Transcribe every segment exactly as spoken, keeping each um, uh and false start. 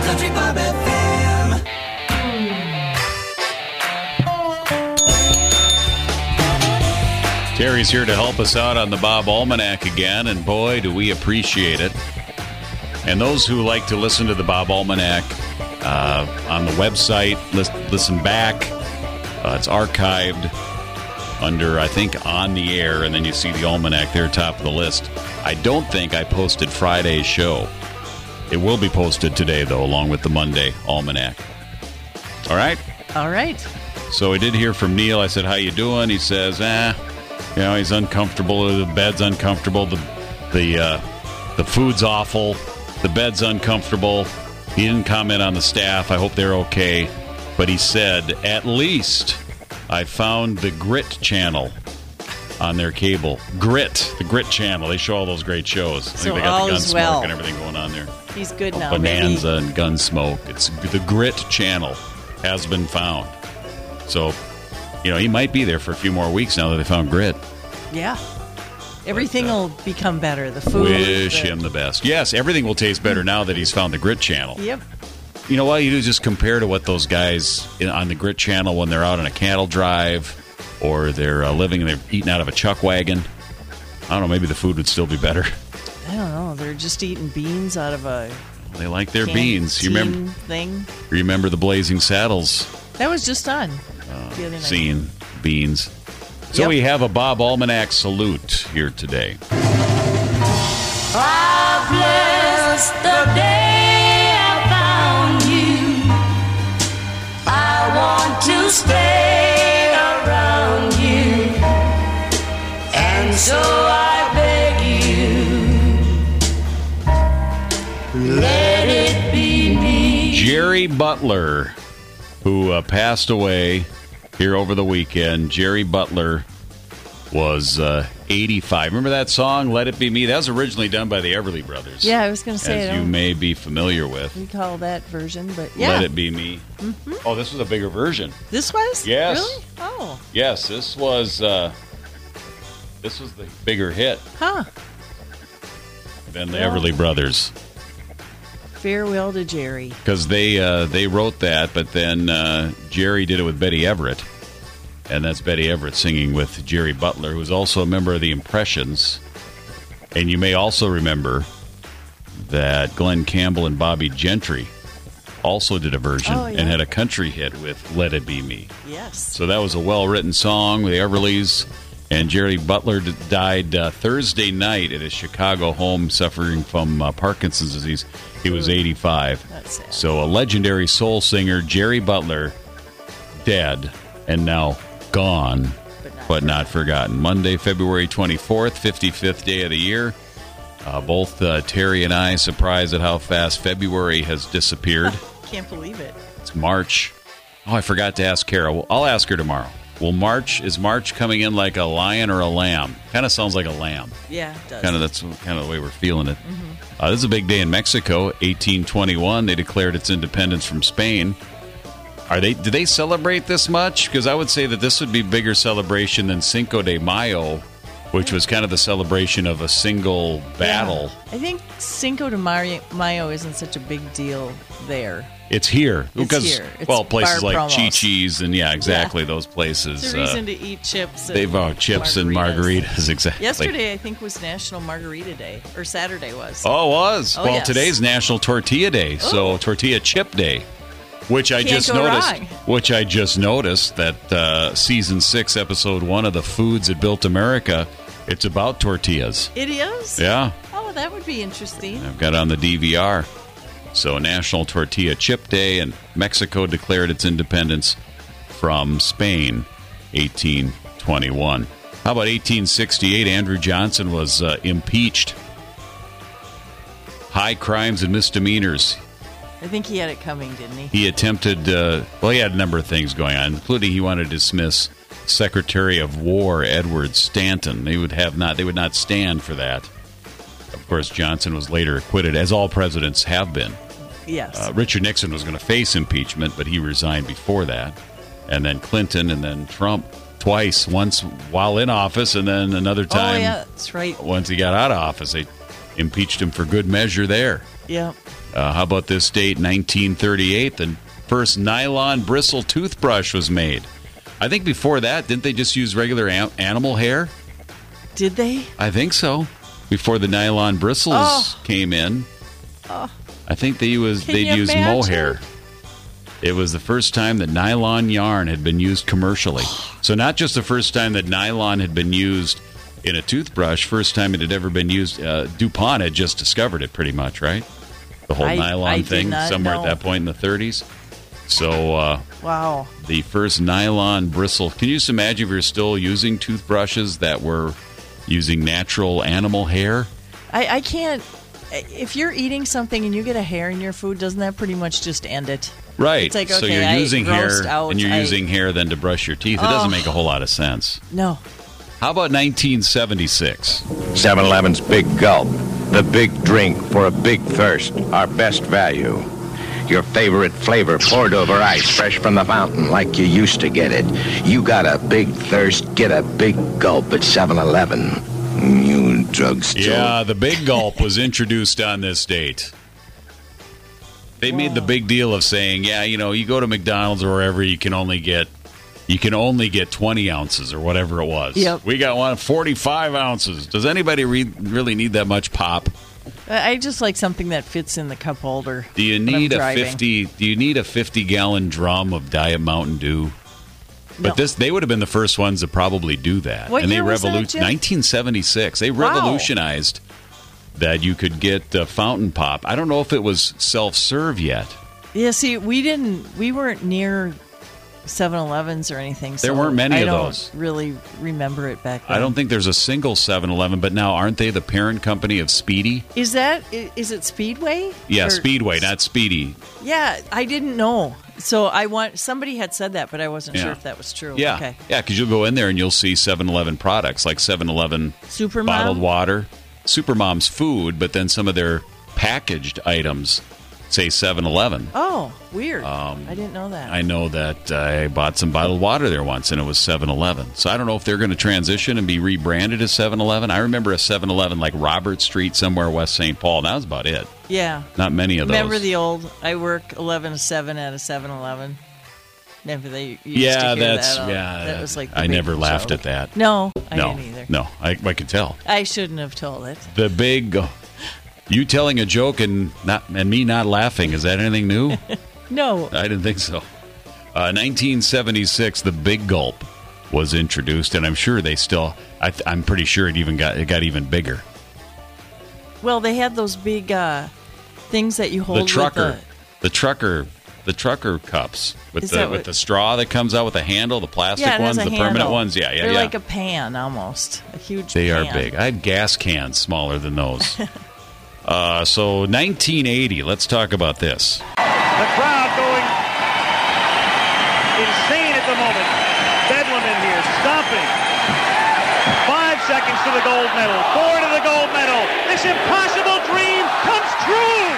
Country Bob F M. Terry's here to help us out on the Bob Almanac again, and boy, do we appreciate it. And those who like to listen to the Bob Almanac uh, on the website, listen, listen back. Uh, it's archived under, I think, On the Air, and then you see the Almanac there, top of the list. I don't think I posted Friday's show. It will be posted today, though, along with the Monday Almanac. All right? All right. So I did hear from Neil. I said, how you doing? He says, ah, you know, he's uncomfortable. The bed's uncomfortable. The the uh, the food's awful. The bed's uncomfortable. He didn't comment on the staff. I hope they're okay. But he said, at least I found the Grit channel on their cable. Grit, the Grit channel. They show all those great shows. I So think they got all the is Gunsmoke well. and everything going on there. He's good now. Bonanza Maybe. and Gunsmoke. It's the Grit channel has been found. So, you know, he might be there for a few more weeks now that they found Grit. Yeah. Everything But, uh, will become better. The food. Wish the- him the best. Yes, everything will taste better now that he's found the Grit channel. Yep. You know what you do is just compare to what those guys in, on the Grit channel when they're out on a cattle drive or they're uh, living and they're eating out of a chuck wagon. I don't know, maybe the food would still be better. I don't know. They're just eating beans out of a They like their beans. You remember canteen thing. remember the Blazing Saddles That was just on uh, the other night. scene, beans. So Yep. we have a Bob Almanac salute here today. I bless the day I found you. I want to stay around you, and so I beg you, let it be me. Jerry Butler, who uh, passed away here over the weekend. Jerry Butler was uh, eighty-five. Remember that song, Let It Be Me? That was originally done by the Everly Brothers. Yeah, I was going to say. I As you don't may be familiar with. recall that version, but yeah. Let It Be Me. Mm-hmm. Oh, this was a bigger version. This was? Yes. Really? Oh. Yes, this was uh, this was the bigger hit Huh. than the Well. Everly Brothers. Farewell to Jerry. Because they uh, they wrote that, but then uh, Jerry did it with Betty Everett. And that's Betty Everett singing with Jerry Butler, who's also a member of the Impressions. And you may also remember that Glenn Campbell and Bobby Gentry also did a version Oh, yeah. and had a country hit with Let It Be Me. Yes. So that was a well-written song with the Everlys. And Jerry Butler d- died uh, Thursday night at his Chicago home suffering from uh, Parkinson's disease. He was Ooh. eighty-five. That's sad. So a legendary soul singer, Jerry Butler, dead and now gone, But not but not forgotten. Monday, February twenty-fourth, fifty-fifth day of the year. Uh, both uh, Terry and I surprised at how fast February has disappeared. Can't believe it. It's March. Oh, I forgot to ask Kara. Well, I'll ask her tomorrow. Will March, is March coming in like a lion or a lamb? Kind of sounds like a lamb. Yeah, it does. Kind of that's kind of the way we're feeling it. Uh, this is a big day in Mexico. eighteen twenty-one, they declared its independence from Spain. Are they? Do they celebrate this much? Because I would say that this would be bigger celebration than Cinco de Mayo, which was kind of the celebration of a single battle. Yeah. I think Cinco de Mayo, Mayo isn't such a big deal there. It's here It's because here. It's well, places bar like promos. Chi-Chi's and yeah, exactly Yeah. those places. It's a reason uh, to eat chips. And they've uh, chips and margaritas. Exactly. Yesterday, I think, was National Margarita Day, or Saturday was. Oh, it was. Oh, well, yes. today's National Tortilla Day, so Oh. Tortilla Chip Day, which I Can't just go noticed. wrong. Which I just noticed that uh, season six, episode one of the Foods That Built America, it's about tortillas. It is? Yeah, Oh, that would be interesting. I've got it on the D V R. So National Tortilla Chip Day, and Mexico declared its independence from Spain, eighteen twenty-one. How about eighteen sixty-eight? Andrew Johnson was uh, impeached. High crimes and misdemeanors. I think he had it coming, didn't he? He attempted, uh, well, he had a number of things going on, including he wanted to dismiss Secretary of War Edward Stanton. They would have not, they would not stand for that. Of course, Johnson was later acquitted, as all presidents have been. Yes. Uh, Richard Nixon was going to face impeachment, but he resigned before that. And then Clinton and then Trump twice, once while in office and then another oh, time yeah, that's right. once he got out of office. They Impeached him for good measure there. Yep. Uh, how about this date, nineteen thirty-eight? The first nylon bristle toothbrush was made. I think before that, didn't they just use regular am- animal hair? Did they? I think so. Before the nylon bristles Oh. came in, Oh. I think they was Can they'd you use imagine? mohair. It was the first time that nylon yarn had been used commercially. So not just the first time that nylon had been used in a toothbrush, first time it had ever been used. Uh, DuPont had just discovered it pretty much, right? The whole I- nylon I did thing not somewhere know. at that point in the thirties. So uh, Wow. the first nylon bristle. Can you just imagine if you're still using toothbrushes that were using natural animal hair? I, I can't. If you're eating something and you get a hair in your food, doesn't that pretty much just end it? Right. It's like, so okay, you're I using hair grossed out, and you're I- using hair then to brush your teeth. It doesn't Oh. make a whole lot of sense. No. How about nineteen seventy-six? seven eleven's Big Gulp. The big drink for a big thirst. Our best value. Your favorite flavor poured over ice, fresh from the fountain, like you used to get it. You got a big thirst, get a big gulp at seven eleven. You drugstore. Yeah, the Big Gulp was introduced on this date. They made the big deal of saying, yeah, you know, you go to McDonald's or wherever, you can only get you can only get twenty ounces or whatever it was. Yep. We got one forty-five ounces. Does anybody re- really need that much pop? I I just like something that fits in the cup holder. Do you when I'm need a driving. fifty? Do you need a fifty-gallon drum of Diet Mountain Dew? But No. this, they would have been the first ones to probably do that. What and they year was that, Jim? nineteen seventy-six. They Wow. revolutionized that you could get uh, fountain pop. I don't know if it was self-serve yet. Yeah, see, we didn't. We weren't near seven elevens or anything. So There weren't many I of don't those. really remember it back then. I don't think there's a single seven eleven, but now aren't they the parent company of Speedy? Is that i- is it Speedway? Yeah, Or- Speedway, not Speedy. Yeah, I didn't know. So I want somebody had said that, but I wasn't Yeah. sure if that was true. Yeah, Okay. yeah, because you'll go in there and you'll see seven eleven products like seven eleven Supermom? bottled water, Supermom's food, but then some of their packaged items say seven eleven. Oh, weird. I didn't know that. Um, I know that I bought some bottled water there once, and it was seven eleven. So I don't know if they're going to transition and be rebranded as seven eleven. I remember a seven eleven like Robert Street somewhere west Saint Paul, and that was about it. yeah. Not many of those. Remember the old, I work eleven to seven at a seven eleven? Remember they used Yeah, to hear that's that, yeah. That was like the I big never laughed joke. at that. No, I no, didn't either. no. I, I could tell I shouldn't have told it. the big. You telling a joke and not and me not laughing. Is that anything new? No. I didn't think so. Uh, nineteen seventy-six, the Big Gulp was introduced, and I'm sure they still. I th- I'm pretty sure it even got it got even bigger. Well, they had those big uh, things that you hold The trucker, with the trucker, the trucker cups with Is the that with what- the straw that comes out with the handle, the the plastic yeah, it ones, has the a permanent handle. ones. Yeah, yeah, They're yeah. like a pan almost, a huge They are pan. big. I had gas cans smaller than those. uh, so nineteen eighty. Let's talk about this. The crowd going insane at the moment. Bedlam in here, stomping. Five seconds to the gold medal. Four to the gold medal. This impossible dream comes true.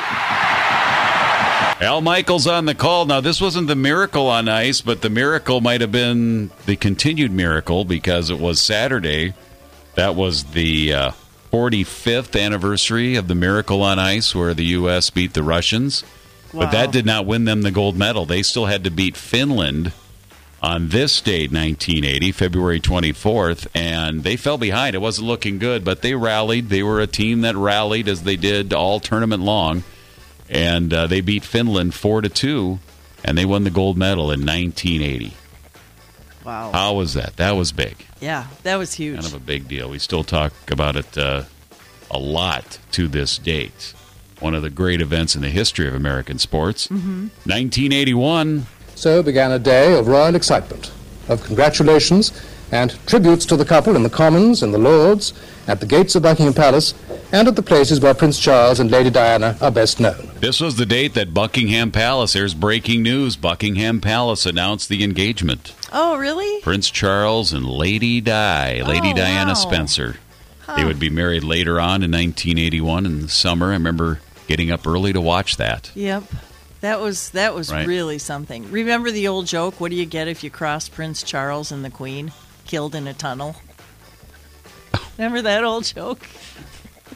Al Michaels on the call. Now, this wasn't the Miracle on Ice, but the miracle might have been the continued miracle because it was Saturday. That was the uh, forty-fifth anniversary of the Miracle on Ice where the U S beat the Russians. But Wow. that did not win them the gold medal. They still had to beat Finland on this date, nineteen eighty, February twenty-fourth, and they fell behind. It wasn't looking good, but they rallied. They were a team that rallied as they did all tournament long, and uh, they beat Finland four to two, and they won the gold medal in nineteen eighty. Wow. How was that? That was big. Yeah, that was huge. Kind of a big deal. We still talk about it uh, a lot to this date. One of the great events in the history of American sports. Mm-hmm. nineteen eighty-one. So began a day of royal excitement, of congratulations and tributes to the couple in the Commons, in the Lords, at the gates of Buckingham Palace, and at the places where Prince Charles and Lady Diana are best known. This was the date that Buckingham Palace, there's breaking news, Buckingham Palace announced the engagement. Oh, really? Prince Charles and Lady Di, Lady Oh, Diana wow. Spencer. They would be married later on in nineteen eighty-one in the summer. I remember getting up early to watch that. Yep. That was that was Right. really something. Remember the old joke, what do you get if you cross Prince Charles and the Queen? Killed in a tunnel. Remember that old joke?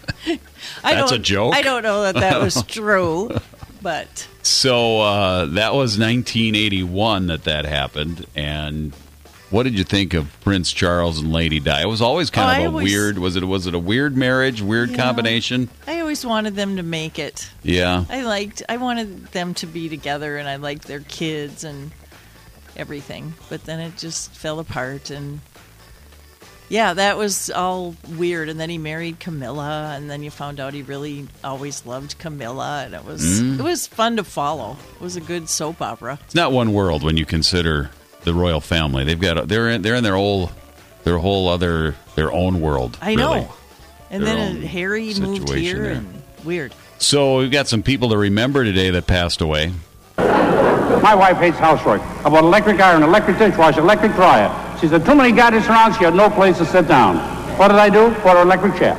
I That's don't- a joke? I don't know that that was true, but So uh, that was nineteen eighty-one that that happened. And what did you think of Prince Charles and Lady Di? It was always kind Oh, of I a always- weird, was it was it a weird marriage, weird Yeah. combination? I always wanted them to make it. Yeah. I liked, I wanted them to be together, and I liked their kids and everything. But then it just fell apart, and yeah, that was all weird. And then he married Camilla, and then you found out he really always loved Camilla, and it was Mm. it was fun to follow. It was a good soap opera. It's not one world when you consider the royal family. They've got they're in, they're in their whole their whole other their own world. I really. know. And Their then own uh, Harry moved situation here, there. and weird. So we've got some people to remember today that passed away. My wife hates housework. I bought electric iron, electric dishwasher, electric dryer. She said too many gadgets around, she had no place to sit down. What did I do? Bought her electric chair.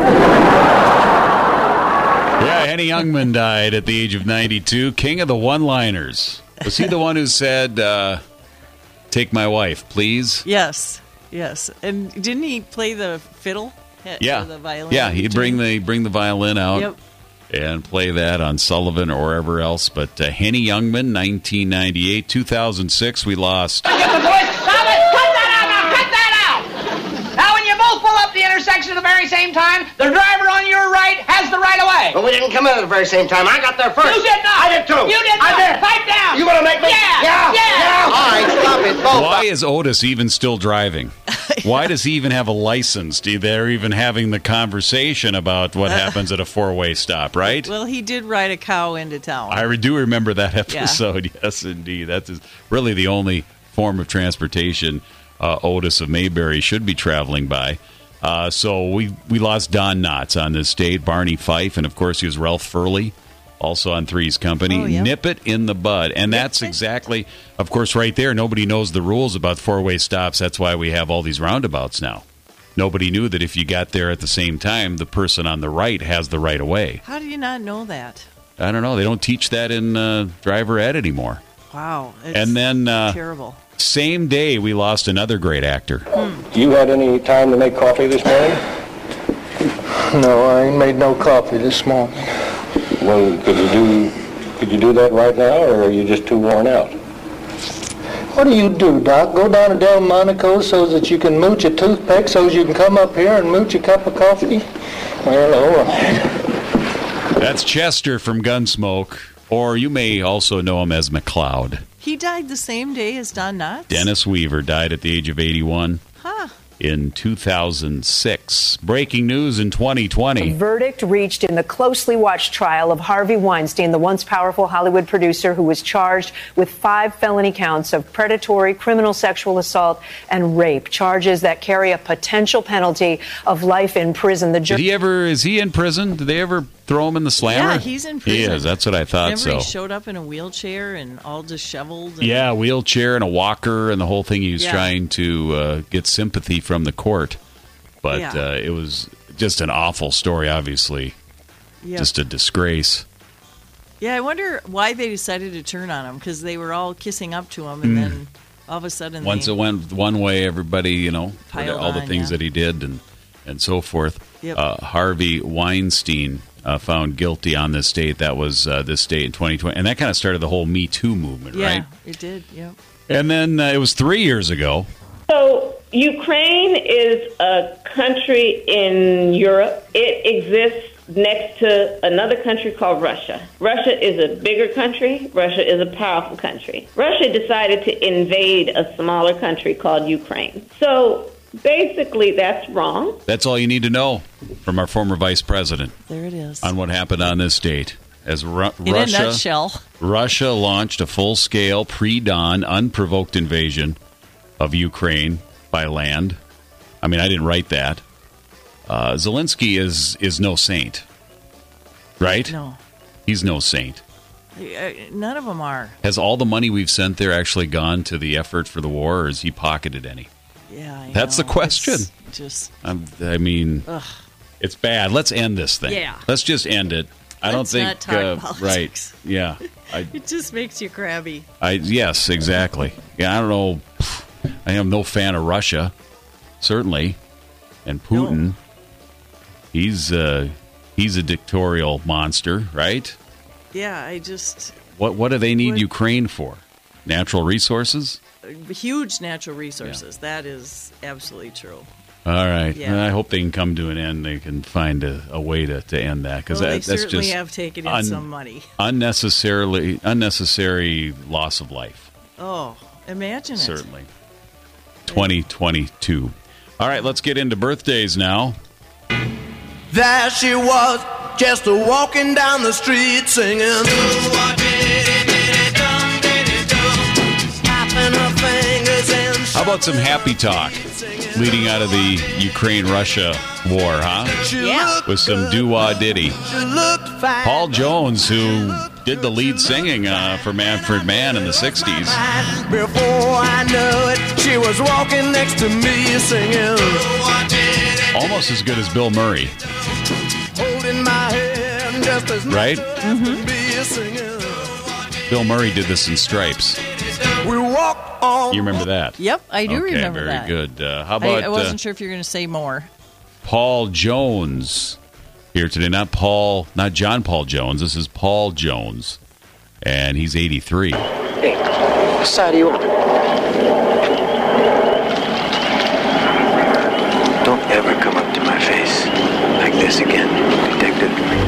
Yeah, Henny Youngman died at the age of ninety-two. King of the one-liners. Was he the one who said, uh, "Take my wife, please"? Yes, yes. And didn't he play the fiddle? Or Yeah, the violin. yeah. He'd bring the bring the violin out Yep. and play that on Sullivan or wherever else. But uh, Henny Youngman, nineteen ninety-eight, two thousand six, we lost. Get the voice. Stop it! Cut that out now! Cut that out! Now, when you both pull up the intersection at the very same time, the driver on your right has the right of way. But we didn't come in at the very same time. I got there first. You did not. I did too. You did I not. did. Pipe down. You gonna make me? Yeah. Yeah. Yeah. All right, stop it. Both. Why is Otis even still driving? Why does he even have a license? They're even having the conversation about what happens at a four-way stop, right? Well, he did ride a cow into town. I do remember that episode. Yes, indeed. That's really the only form of transportation uh, Otis of Mayberry should be traveling by. Uh, so we, we lost Don Knotts on this date, Barney Fife, and of course he was Ralph Furley, also on Three's Company. Oh, yeah. Nip it in the bud. And that's exactly, of course, right there. Nobody knows the rules about four-way stops. That's why we have all these roundabouts now. Nobody knew that if you got there at the same time, the person on the right has the right of way. How do you not know that? I don't know. They don't teach that in uh, driver ed anymore. Wow. It's And then uh, terrible. same day, we lost another great actor. You had any time to make coffee this morning? No, I ain't made no coffee this morning. Well, could you do could you do that right now, or are you just too worn out? What do you do, Doc? Go down to Delmonico so that you can mooch a toothpick so you can come up here and mooch a cup of coffee? Well, all right. That's Chester from Gunsmoke, or you may also know him as McLeod. He died the same day as Don Knotts? Dennis Weaver died at the age of eighty-one. Huh. In two thousand six. Breaking news in twenty twenty. A verdict reached in the closely watched trial of Harvey Weinstein, the once powerful Hollywood producer who was charged with five felony counts of predatory, criminal sexual assault, and rape, charges that carry a potential penalty of life in prison. The Did he ever, is he in prison? Did they ever throw him in the slammer? Yeah, he's in prison. He is, that's what I thought. Remember so. he showed up in a wheelchair and all disheveled? And Yeah, wheelchair and a walker and the whole thing. He was Yeah. trying to uh, get sympathy from the court. But Yeah. uh, it was just an awful story, obviously. Yep. Just a disgrace. Yeah, I wonder why they decided to turn on him, because they were all kissing up to him, and Mm. then all of a sudden Once they... it went one way, everybody, you know, Piled all the on, things yeah. that he did and, and so forth. Yep. Uh, Harvey Weinstein uh, found guilty on this date. That was uh, this date in twenty twenty. And that kind of started the whole Me Too movement, Yeah, right? it did, yep. And then uh, it was three years ago. So Ukraine is a country in Europe. It exists next to another country called Russia. Russia is a bigger country. Russia is a powerful country. Russia decided to invade a smaller country called Ukraine. So basically that's wrong. That's all you need to know from our former vice president There it is. on what happened on this date. As Ru- In Russia, a nutshell. Russia launched a full-scale, pre-dawn, unprovoked invasion of Ukraine by land. I mean, I didn't write that. Uh, Zelensky is is no saint, right? No. He's no saint. Uh, None of them are. Has all the money we've sent there actually gone to the effort for the war, or has he pocketed any? Yeah, I That's know. the question. It's just... I'm, I mean, Ugh. it's bad. Let's end this thing. Yeah. Let's just end it. I don't Let's think not talk uh, politics. right. Yeah. I, It just makes you crabby. I yes, exactly. Yeah, I don't know. I am no fan of Russia, certainly, and Putin. He's uh, he's a dictatorial monster, right? Yeah, I just... What what do they need What- Ukraine for? Natural resources? Huge natural resources. That is absolutely true. All right. Yeah. And I hope they can come to an end. They can find a, a way to, to end that because Well, that, they that's certainly just have taken in un- some money. unnecessarily unnecessary loss of life. Oh, imagine it. Certainly. twenty twenty-two. All right, let's get into birthdays now. There she was, just a walking down the street singing. Snapping her fingers and How about some happy talk leading out of the Ukraine-Russia war, huh? Yeah. With some doo-wah ditty. she looked fine. Paul Jones, who did the lead singing uh, for Manfred Mann in the sixties. Before I knew it, she was walking next to me singing. Almost as good as Bill Murray, Holding my hand just as much right? as be singing. Bill Murray did this in Stripes. We walked on. You remember that? Yep, I do okay, remember very that. good. Uh, how I, about I wasn't uh, sure if you were going to say more. Paul Jones here today? Not Paul, not John Paul Jones. This is Paul Jones, and he's eighty-three. Hey, what side are you on? Don't ever come up to my face like this again, detective.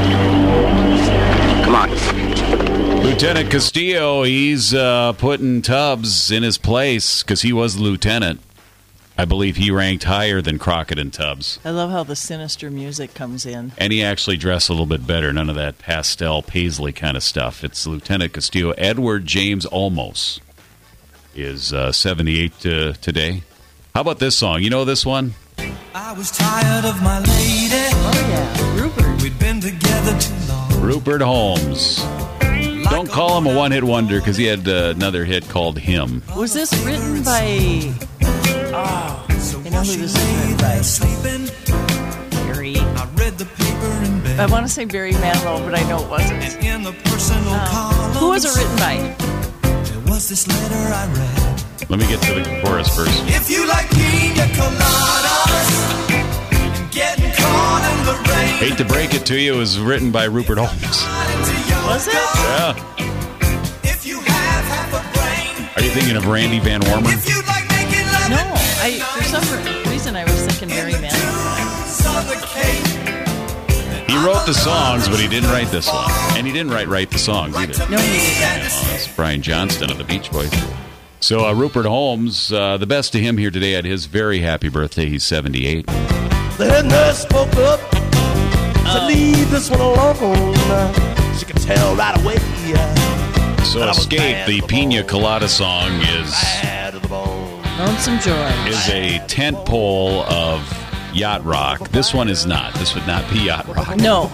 Come on. Lieutenant Castillo, he's uh, putting Tubbs in his place because he was the lieutenant. I believe he ranked higher than Crockett and Tubbs. I love how the sinister music comes in. And he actually dressed a little bit better. None of that pastel paisley kind of stuff. It's Lieutenant Castillo. Edward James Olmos is uh, seventy-eight uh, today. How about this song? You know this one? I was tired of my lady. Oh, yeah. Rupert. We'd been together too long. Rupert Holmes. Don't call him a one-hit wonder because he had uh, another hit called Him. Was this written by... Oh, I know who this is written by. Sleeping. Barry. I read the paper in bed. I want to say Barry Manilow, but I know it wasn't. And in the personal Um, columns, who was it written by? there was this letter I read. Let me get to the chorus first. If you like pina coladas and getting caught in the rain. Hate to break it to you, it was written by Rupert Holmes. Was it? Yeah. If you have half a brain. Are you thinking of Randy Van Wormer? If you like making love No, at I for some reason I was thinking Barry Manilow. of the cake. He wrote the songs, but he didn't write this one. And he didn't write write the songs either. No, he didn't. Yeah, well, that's Brian Johnston of the Beach Boys. So uh, Rupert Holmes, uh, the best to him here today at his very happy birthday. He's seventy-eight. The head nurse spoke up. Said, leave this one alone. She could tell right away. So Escape, the Pina Colada song, is Lonesome George. is a tent pole of yacht rock. This one is not. This would not be yacht rock. No.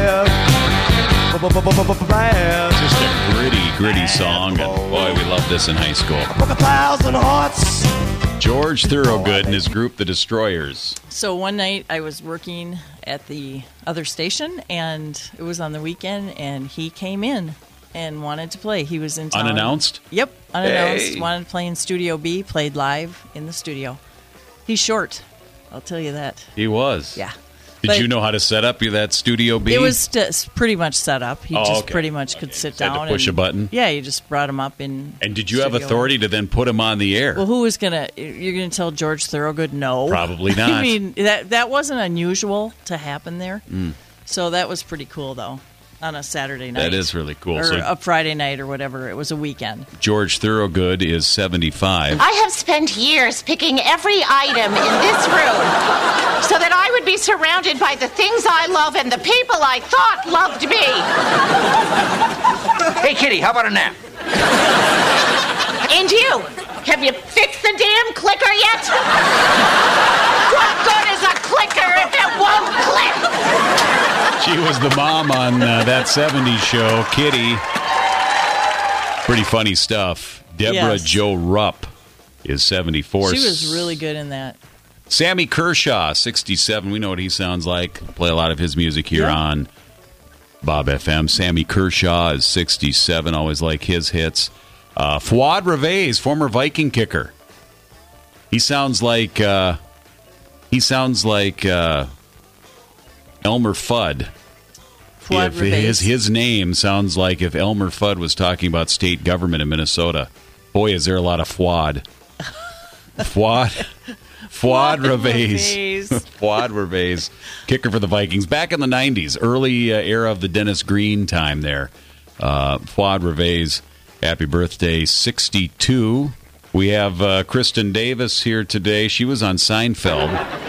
Just a gritty, gritty song. And boy, we loved this in high school. Broke a thousand hearts. George Thorogood and his group, The Destroyers. So one night I was working at the other station, and it was on the weekend, and he came in and wanted to play. He was in town. Unannounced? Yep, unannounced. Hey. Wanted to play in Studio B, played live in the studio. He's short, I'll tell you that. He was. Yeah. Did But you know how to set up that Studio B? It was st- pretty much set up. He Oh, just okay. pretty much could sit Just had to down. push and, a button? Yeah, you just brought him up in. And did you have studio. authority to then put him on the air? Well, who was gonna? You're gonna tell George Thorogood no? Probably not. I mean, that that wasn't unusual to happen there. Mm. So that was pretty cool, though, on a Saturday night. That is really cool. Or So a Friday night or whatever. It was a weekend. George Thorogood is seventy-five. I have spent years picking every item in this room so that I would be surrounded by the things I love and the people I thought loved me. Hey, Kitty, how about a nap? And you, have you fixed the damn clicker yet? What good is a clicker if it won't click? She was the mom on uh, that seventies show, Kitty. Pretty funny stuff. Deborah Yes. Jo Rupp is seventy-four. She was really good in that. Sammy Kershaw, sixty-seven. We know what he sounds like. Play a lot of his music here Yeah. on Bob F M. Sammy Kershaw is sixty-seven. Always like his hits. Uh, Fuad Reveiz, former Viking kicker. He sounds like uh, he sounds like uh, Elmer Fudd. Fuad If his, Rebase. his name sounds like if Elmer Fudd was talking about state government in Minnesota. Boy, is there a lot of Fuad. Fuad. Fuad Rebase. Fuad Rebase. Kicker for the Vikings. Back in the nineties, early uh, era of the Dennis Green time there. Uh, Fuad Rebase, happy birthday, sixty-two. We have uh, Kristen Davis here today. She was on Seinfeld.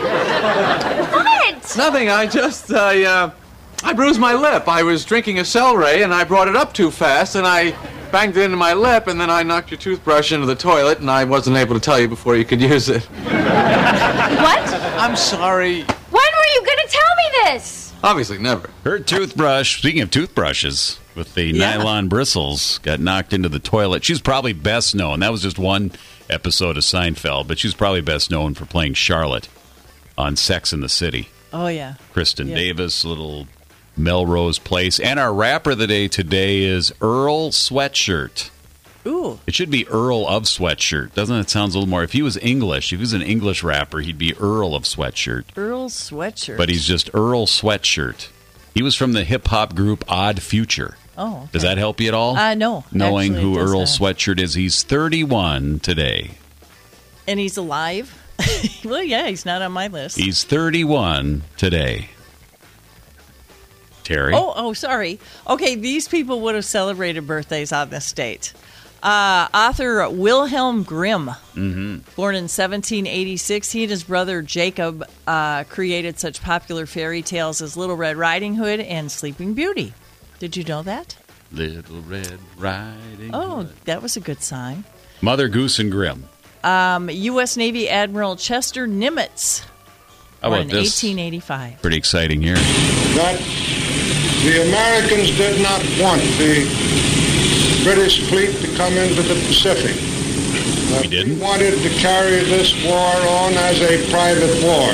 What? Nothing. I just, I, uh, I bruised my lip. I was drinking a Celeray, and I brought it up too fast, and I banged it into my lip, and then I knocked your toothbrush into the toilet, and I wasn't able to tell you before you could use it. What? I'm sorry. When were you going to tell me this? Obviously, never. Her toothbrush, speaking of toothbrushes, with the Yeah. nylon bristles, got knocked into the toilet. She's probably best known. That was just one episode of Seinfeld, but she's probably best known for playing Charlotte on Sex and the City. Oh, yeah. Kristen Yeah. Davis, little Melrose Place. And our rapper of the day today is Earl Sweatshirt. Ooh. It should be Earl of Sweatshirt. Doesn't it sound a little more? If he was English, if he was an English rapper, he'd be Earl of Sweatshirt. Earl Sweatshirt. But he's just Earl Sweatshirt. He was from the hip-hop group Odd Future. Oh, okay. Does that help you at all? Uh, no. Knowing Actually, who it does Earl not. Sweatshirt is. He's thirty-one today. And he's alive? Well, yeah, he's not on my list. He's thirty-one today. Terry? Oh, oh, sorry. Okay, these people would have celebrated birthdays on this date. Uh, author Wilhelm Grimm, Mm-hmm. born in seventeen eighty-six, he and his brother Jacob uh, created such popular fairy tales as Little Red Riding Hood and Sleeping Beauty. Did you know that? Little Red Riding Oh, Hood. that was a good sign. Mother Goose and Grimm. Um, U S Navy Admiral Chester Nimitz, How born about in this? eighteen eighty-five. Pretty exciting here. That the Americans did not want the British fleet to come into the Pacific. We didn't? We wanted to carry this war on as a private war.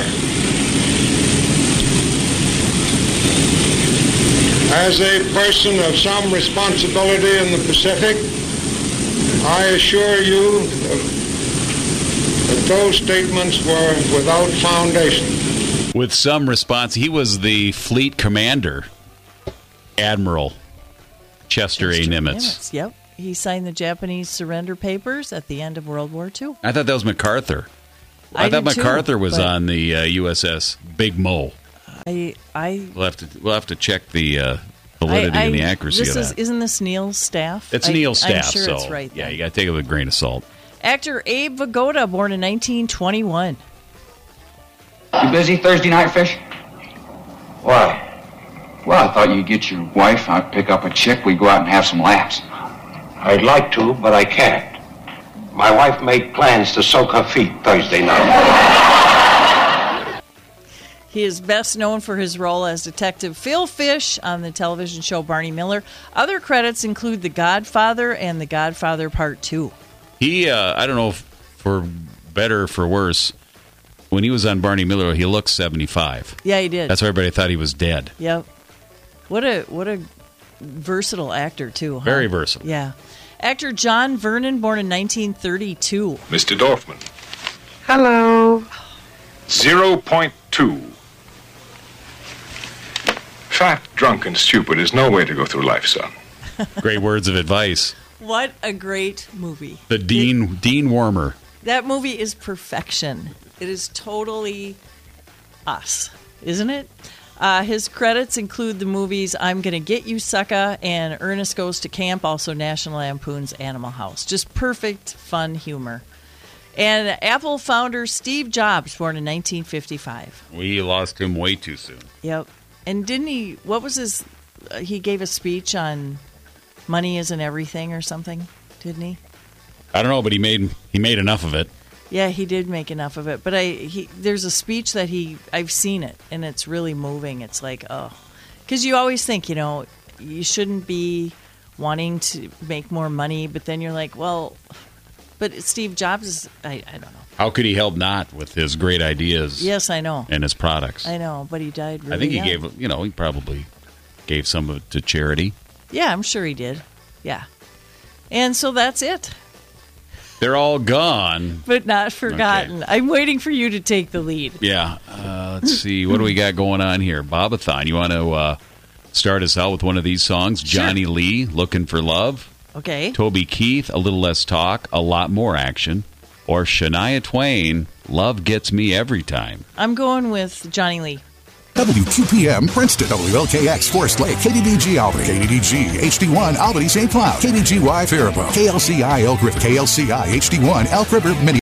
As a person of some responsibility in the Pacific, I assure you that those statements were without foundation. With some response, he was the fleet commander, Admiral Chester, A. Nimitz. Nimitz, yep. He signed the Japanese surrender papers at the end of World War Two. I thought that was MacArthur. I I, thought did too, MacArthur was but- on the uh, U S S Big Mo. I, I, We'll have to we'll have to check the uh, validity I, I and the accuracy this of is, that. Isn't this Neil's staff? It's I, Neil's staff, I'm sure so it's right. yeah, then. you got to take it with a grain of salt. Actor Abe Vigoda, born in nineteen twenty-one. You busy Thursday night, Fish? Why? Well, I thought you'd get your wife, I'd pick up a chick, we'd go out and have some laughs. I'd like to, but I can't. My wife made plans to soak her feet Thursday night. He is best known for his role as Detective Phil Fish on the television show Barney Miller. Other credits include The Godfather and The Godfather Part two. He, uh, I don't know if for better or for worse, when he was on Barney Miller, he looked seventy-five. Yeah, he did. That's why everybody thought he was dead. Yep. What a what a versatile actor, too. Huh? Very versatile. Yeah. Actor John Vernon, born in nineteen thirty-two. Mister Dorfman. Hello. zero point two. Fat, drunk, and stupid is no way to go through life, son. Great words of advice. What a great movie. The Dean Dean Warmer. That movie is perfection. It is totally us, isn't it? Uh, his credits include the movies I'm Gonna Get You, Sucka, and Ernest Goes to Camp, also National Lampoon's Animal House. Just perfect, fun humor. And Apple founder Steve Jobs, born in nineteen fifty-five. We lost him way too soon. Yep. And didn't he, what was his, uh, he gave a speech on money isn't everything or something, didn't he? I don't know, but he made he made enough of it. Yeah, he did make enough of it. But I, he, there's a speech that he, I've seen it, and it's really moving. It's like, oh. Because you always think, you know, you shouldn't be wanting to make more money, but then you're like, well, but Steve Jobs is, I, I don't know. How could he help not with his great ideas? Yes, I know. And his products. I know, but he died really I think he young. gave, you know, he probably gave some of it to charity. Yeah, I'm sure he did. Yeah. And so that's it. They're all gone. But not forgotten. I'm waiting for you to take the lead. Yeah. Uh, let's see. What do we got going on here? Bobathon, you want to uh, start us out with one of these songs? Sure. Johnny Lee, Looking for Love. Okay. Toby Keith, A Little Less Talk, A Lot More Action. Or Shania Twain, Love Gets Me Every Time. I'm going with Johnny Lee. W Q P M, Princeton, W L K X, Forest Lake, K D D G Albany, K D D G, H D one, Albany, Saint Cloud, K D G Y, Faribault, K L C I, Elk River, K L C I, H D one, Elk River, Minneapolis.